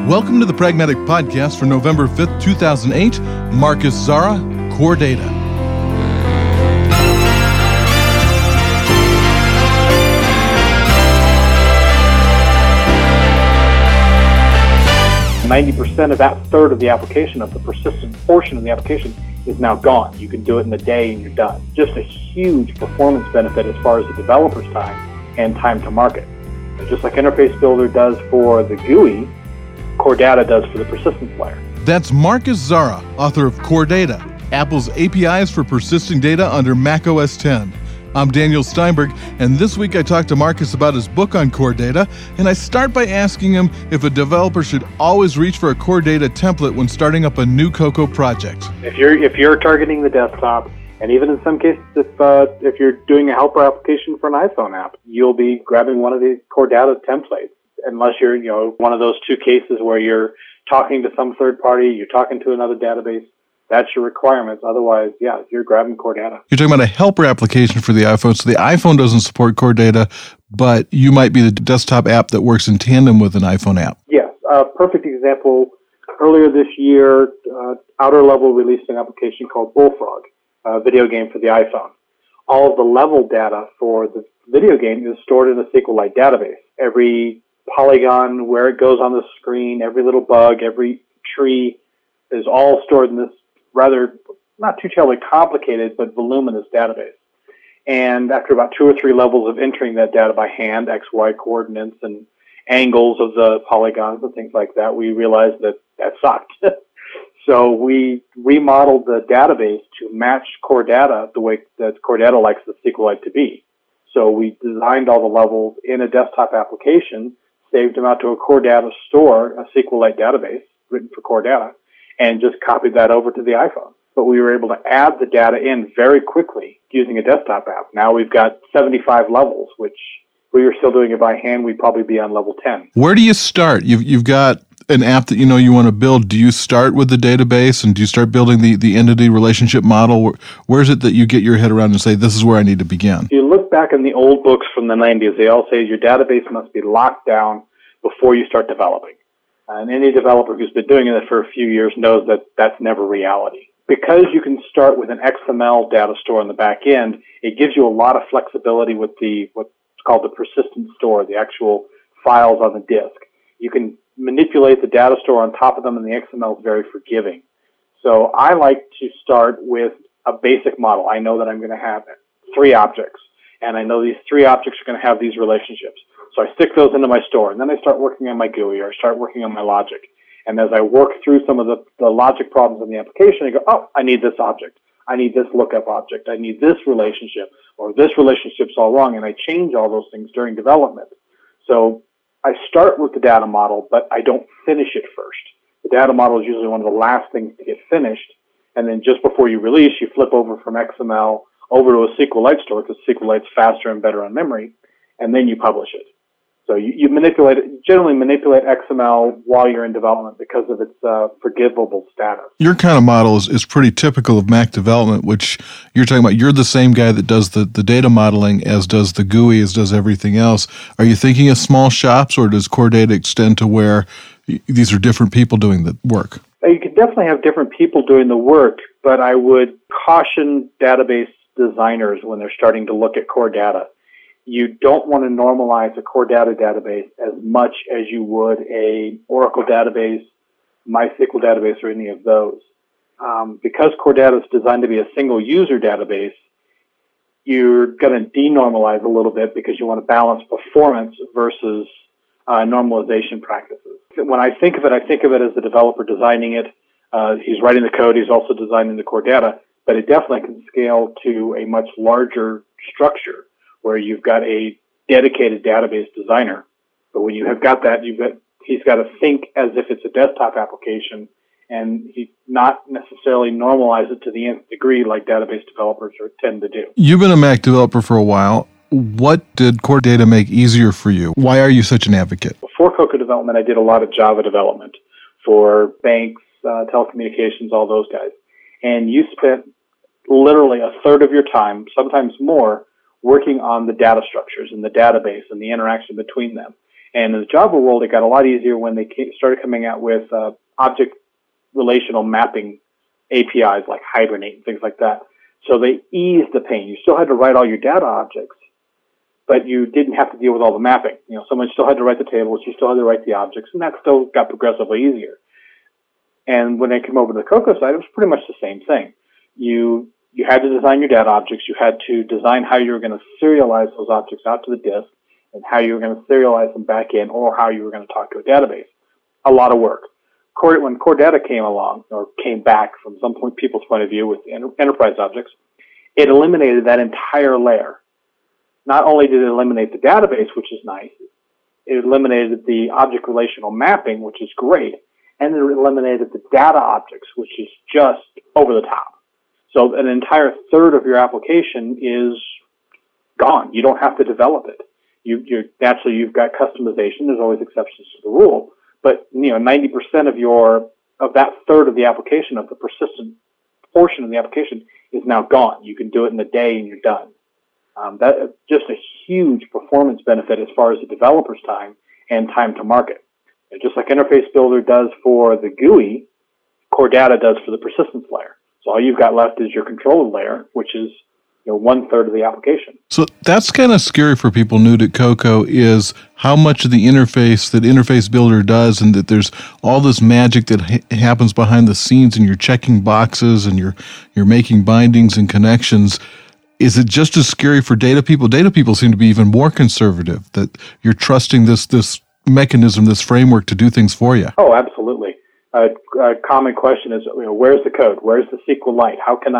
Welcome to the Pragmatic Podcast for November 5th, 2008. Marcus Zara, Core Data. %90 of that third of the application, of the persistent portion of the application, is now gone. You can do it in a day and you're done. Just a huge performance benefit as far as the developer's time and time to market. And just like Interface Builder does for the GUI, Core Data does for the persistence layer. That's Marcus Zara, author of Core Data, Apple's APIs for persisting data under macOS 10. I'm Daniel Steinberg, and this week I talked to Marcus about his book on Core Data, and I start by asking him if a developer should always reach for a Core Data template when starting up a new Cocoa project. If you're targeting the desktop, and even in some cases, if you're doing a helper application for an iPhone app, you'll be grabbing one of these Core Data templates, unless you're one of those two cases where you're talking to some third party, you're talking to another database. That's your requirements. Otherwise, you're grabbing Core Data. You're talking about a helper application for the iPhone. So the iPhone doesn't support Core Data, but you might be the desktop app that works in tandem with an iPhone app. Yes. A perfect example, earlier this year, Outer Level released an application called Bullfrog, a video game for the iPhone. All of the level data for the video game is stored in a SQLite database. Every polygon, where it goes on the screen, every little bug, every tree is all stored in this rather, not too terribly complicated, but voluminous database. And after about 2 or 3 levels of entering that data by hand, X, Y coordinates and angles of the polygons and things like that, we realized that sucked. So we remodeled the database to match Core Data the way that Core Data likes the SQLite to be. So we designed all the levels in a desktop application, saved them out to a Core Data store, a SQLite database written for Core Data, and just copied that over to the iPhone. But we were able to add the data in very quickly using a desktop app. Now we've got 75 levels, which if we were still doing it by hand, we'd probably be on level 10. Where do you start? You've got an app that you want to build. Do you start with the database and do you start building the entity relationship model? Where is it that you get your head around and say, this is where I need to begin? If you look back in the old books from the 90s, they all say your database must be locked down before you start developing. And any developer who's been doing it for a few years knows that that's never reality. Because you can start with an XML data store on the back end, it gives you a lot of flexibility with what's called the persistent store, the actual files on the disk. You can manipulate the data store on top of them, and the XML is very forgiving. So I like to start with a basic model. I know that I'm going to have 3 objects, and I know these 3 objects are going to have these relationships. So I stick those into my store, and then I start working on my GUI, or I start working on my logic. And as I work through some of the logic problems in the application, I go, oh, I need this object. I need this lookup object. I need this relationship, or this relationship's all wrong, and I change all those things during development. So I start with the data model, but I don't finish it first. The data model is usually one of the last things to get finished, and then just before you release, you flip over from XML over to a SQLite store, because SQLite's faster and better on memory, and then you publish it. So you generally manipulate XML while you're in development because of its forgivable status. Your kind of model is pretty typical of Mac development, which you're talking about. You're the same guy that does the data modeling as does the GUI, as does everything else. Are you thinking of small shops, or does Core Data extend to where these are different people doing the work? You can definitely have different people doing the work, but I would caution database designers when they're starting to look at Core Data. You don't want to normalize a Core Data database as much as you would a Oracle database, MySQL database, or any of those. Because Core Data is designed to be a single user database, you're going to denormalize a little bit because you want to balance performance versus normalization practices. When I think of it as the developer designing it. He's writing the code. He's also designing the Core Data, but it definitely can scale to a much larger structure, where you've got a dedicated database designer. But when you have got that, he's got to think as if it's a desktop application, and he's not necessarily normalize it to the nth degree like database developers tend to do. You've been a Mac developer for a while. What did Core Data make easier for you? Why are you such an advocate? Before Cocoa development, I did a lot of Java development for banks, telecommunications, all those guys. And you spent literally a third of your time, sometimes more, working on the data structures and the database and the interaction between them. And in the Java world, it got a lot easier when they started coming out with object relational mapping APIs like Hibernate and things like that. So they eased the pain. You still had to write all your data objects, but you didn't have to deal with all the mapping. Someone still had to write the tables, you still had to write the objects, and that still got progressively easier. And when they came over to the Cocoa side, it was pretty much the same thing. You had to design your data objects. You had to design how you were going to serialize those objects out to the disk and how you were going to serialize them back in, or how you were going to talk to a database. A lot of work. When Core Data came along, or came back from some people's point of view with enterprise objects, it eliminated that entire layer. Not only did it eliminate the database, which is nice, it eliminated the object relational mapping, which is great, and it eliminated the data objects, which is just over the top. So an entire third of your application is gone. You don't have to develop it. Naturally, you've got customization. There's always exceptions to the rule, but 90% of that third of the application, of the persistent portion of the application, is now gone. You can do it in a day and you're done. That's just a huge performance benefit as far as the developer's time and time to market. And just like Interface Builder does for the GUI, Core Data does for the persistence layer. So all you've got left is your controller layer, which is 1/3 of the application. So that's kind of scary for people new to Cocoa, is how much of the interface that Interface Builder does, and that there's all this magic that happens behind the scenes, and you're checking boxes and you're making bindings and connections. Is it just as scary for data people? Data people seem to be even more conservative, that you're trusting this mechanism, this framework to do things for you. Oh, absolutely. A common question is, where's the code? Where's the SQLite? How can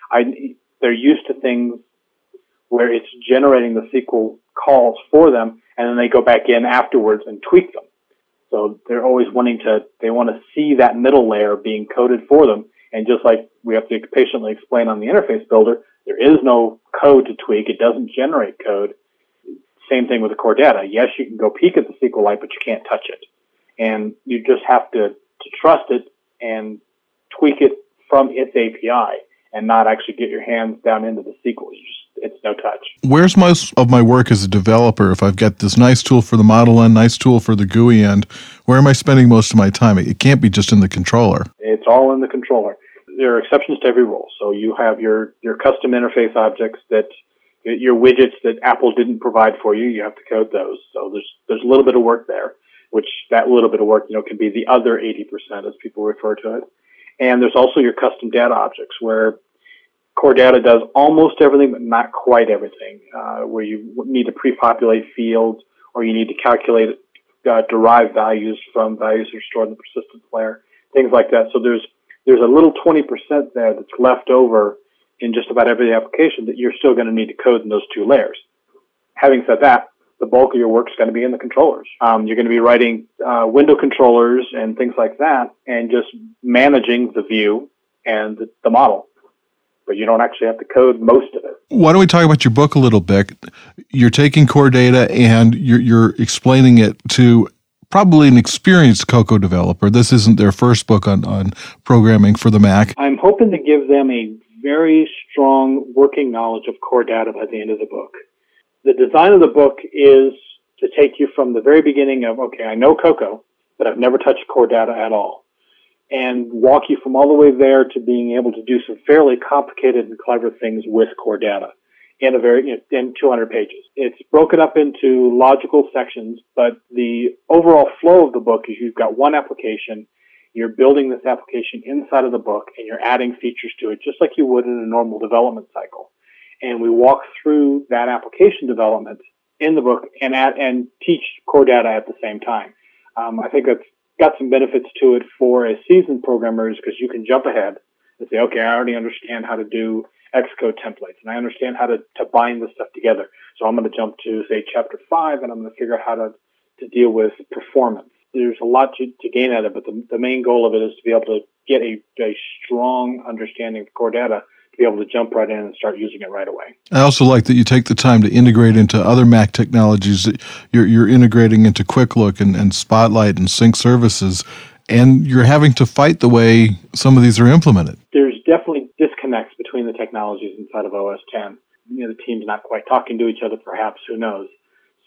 they're used to things where it's generating the SQL calls for them, and then they go back in afterwards and tweak them. So they're always they want to see that middle layer being coded for them. And just like we have to patiently explain on the Interface Builder, there is no code to tweak. It doesn't generate code. Same thing with the Core Data. Yes, you can go peek at the SQLite, but you can't touch it. And you just have to trust it and tweak it from its API, and not actually get your hands down into the SQL. It's no touch. Where's most of my work as a developer? If I've got this nice tool for the model end, nice tool for the GUI end, where am I spending most of my time? It can't be just in the controller. It's all in the controller. There are exceptions to every rule. So you have your custom interface objects, that your widgets that Apple didn't provide for you. You have to code those. So there's a little bit of work there, which that little bit of work can be the other 80%, as people refer to it. And there's also your custom data objects, where Core Data does almost everything, but not quite everything, where you need to pre-populate fields, or you need to calculate, derive values from values that are stored in the persistence layer, things like that. So there's a little 20% there that's left over in just about every application that you're still going to need to code in those two layers. Having said that, the bulk of your work is going to be in the controllers. You're going to be writing window controllers and things like that, and just managing the view and the model. But you don't actually have to code most of it. Why don't we talk about your book a little bit? You're taking Core Data and you're explaining it to probably an experienced Cocoa developer. This isn't their first book on programming for the Mac. I'm hoping to give them a very strong working knowledge of Core Data by the end of the book. The design of the book is to take you from the very beginning of, okay, I know Cocoa, but I've never touched Core Data at all, and walk you from all the way there to being able to do some fairly complicated and clever things with Core Data in in 200 pages. It's broken up into logical sections, but the overall flow of the book is you've got one application, you're building this application inside of the book, and you're adding features to it just like you would in a normal development cycle. And we walk through that application development in the book and teach Core Data at the same time. I think that's got some benefits to it for as seasoned programmers, because you can jump ahead and say, okay, I already understand how to do Xcode templates, and I understand how to bind this stuff together. So I'm going to jump to, say, chapter 5, and I'm going to figure out how to deal with performance. There's a lot to gain out of it, but the main goal of it is to be able to get a strong understanding of Core Data, to be able to jump right in and start using it right away. I also like that you take the time to integrate into other Mac technologies. You're integrating into Quick Look and Spotlight and Sync services, and you're having to fight the way some of these are implemented. There's definitely disconnects between the technologies inside of OS X. The team's not quite talking to each other, perhaps, who knows.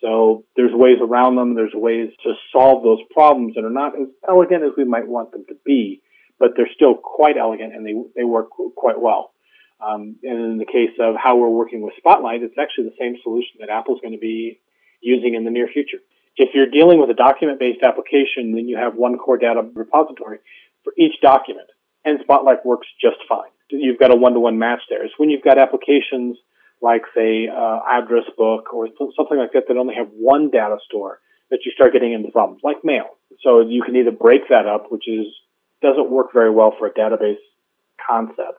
So there's ways around them. There's ways to solve those problems that are not as elegant as we might want them to be, but they're still quite elegant and they work quite well. And in the case of how we're working with Spotlight, it's actually the same solution that Apple's going to be using in the near future. If you're dealing with a document-based application, then you have one core data repository for each document, and Spotlight works just fine. You've got a one-to-one match there. It's when you've got applications like, say, address book or something like that that only have one data store that you start getting into problems, like mail. So you can either break that up, which doesn't work very well for a database concept,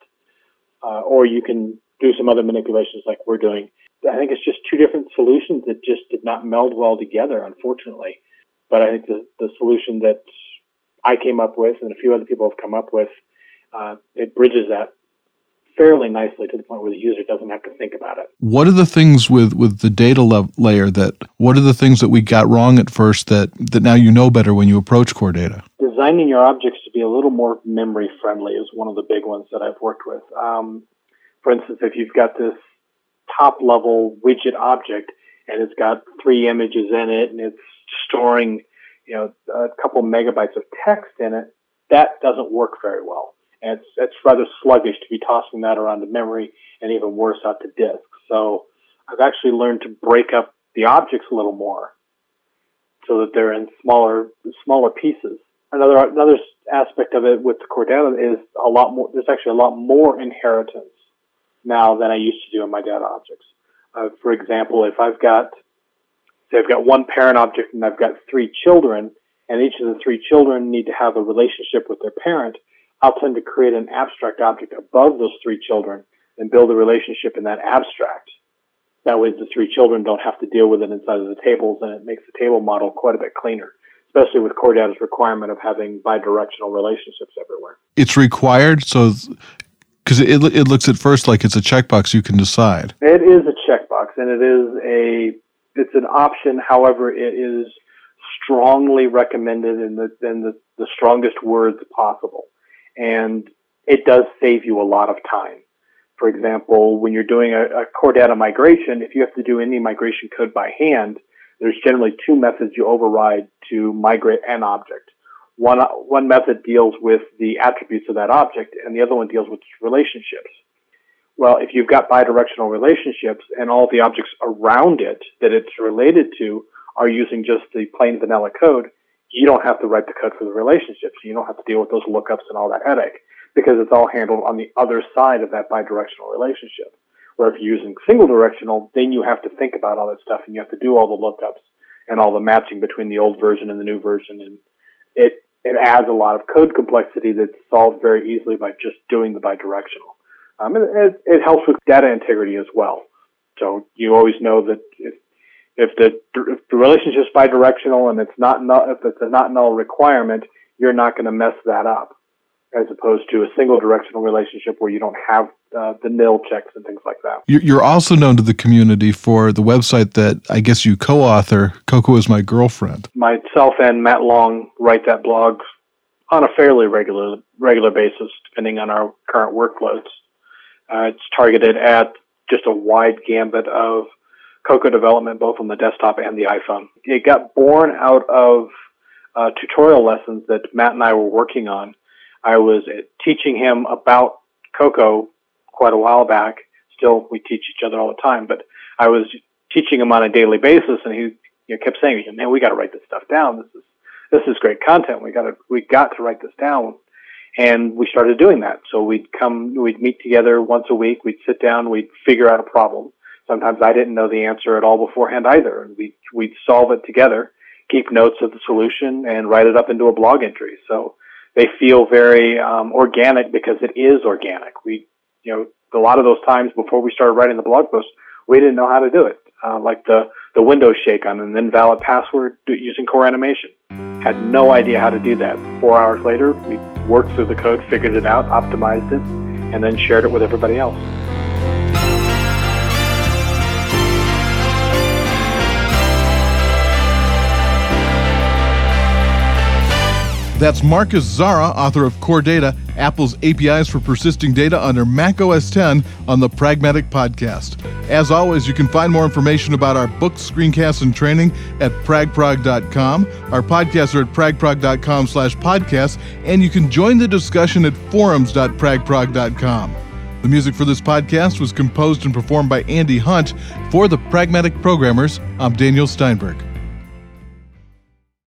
or you can do some other manipulations like we're doing. I think it's just two different solutions that just did not meld well together, unfortunately. But I think the solution that I came up with and a few other people have come up with, it bridges that fairly nicely to the point where the user doesn't have to think about it. What are the things with the data layer what are the things that we got wrong at first that now you know better when you approach core data? Designing your objects to be a little more memory friendly is one of the big ones that I've worked with. For instance, if you've got this top level widget object and it's got 3 images in it and it's storing, a couple megabytes of text in it, that doesn't work very well. And it's rather sluggish to be tossing that around to memory and even worse out to disk. So I've actually learned to break up the objects a little more so that they're in smaller pieces. Another aspect of it with the core data is there's actually a lot more inheritance now than I used to do in my data objects. For example, if I've got one parent object and I've got 3 children, and each of the 3 children need to have a relationship with their parent, I'll tend to create an abstract object above those 3 children and build a relationship in that abstract. That way the 3 children don't have to deal with it inside of the tables, and it makes the table model quite a bit cleaner, especially with core data's requirement of having bidirectional relationships everywhere. It's required, so because it looks at first like it's a checkbox you can decide. It is a checkbox, and it's an option. However, it is strongly recommended in the strongest words possible. And it does save you a lot of time. For example, when you're doing a core data migration, if you have to do any migration code by hand, there's generally 2 methods you override to migrate an object. One method deals with the attributes of that object, and the other one deals with relationships. Well, if you've got bidirectional relationships and all the objects around it that it's related to are using just the plain vanilla code, you don't have to write the code for the relationships. You don't have to deal with those lookups and all that headache because it's all handled on the other side of that bidirectional relationship. Where if you're using single directional, then you have to think about all that stuff and you have to do all the lookups and all the matching between the old version and the new version. And it adds a lot of code complexity that's solved very easily by just doing the bidirectional. It helps with data integrity as well. So you always know that if the relationship is bidirectional and if it's a not null requirement, you're not going to mess that up, as opposed to a single directional relationship where you don't have the nil checks and things like that. You're also known to the community for the website that I guess you co-author, Cocoa is My Girlfriend. Myself and Matt Long write that blog on a fairly regular basis, depending on our current workloads. It's targeted at just a wide gambit of Cocoa development, both on the desktop and the iPhone. It got born out of tutorial lessons that Matt and I were working on. I was teaching him about Cocoa quite a while back. Still, we teach each other all the time, but I was teaching him on a daily basis, and he kept saying, "Man, we got to write this stuff down. This is great content. We got to write this down." And we started doing that. So we'd meet together once a week. We'd sit down. We'd figure out a problem. Sometimes I didn't know the answer at all beforehand either. And we'd solve it together, keep notes of the solution, and write it up into a blog entry. So they feel very organic because it is organic. A lot of those times before we started writing the blog post, we didn't know how to do it. Like the Windows shake on an invalid password using Core Animation. Had no idea how to do that. 4 hours later, we worked through the code, figured it out, optimized it, and then shared it with everybody else. That's Marcus Zara, author of Core Data, Apple's APIs for persisting data under Mac OS X on the Pragmatic Podcast. As always, you can find more information about our books, screencasts, and training at pragprog.com. Our podcasts are at pragprog.com/podcasts, and you can join the discussion at forums.pragprog.com. The music for this podcast was composed and performed by Andy Hunt. For the Pragmatic Programmers, I'm Daniel Steinberg.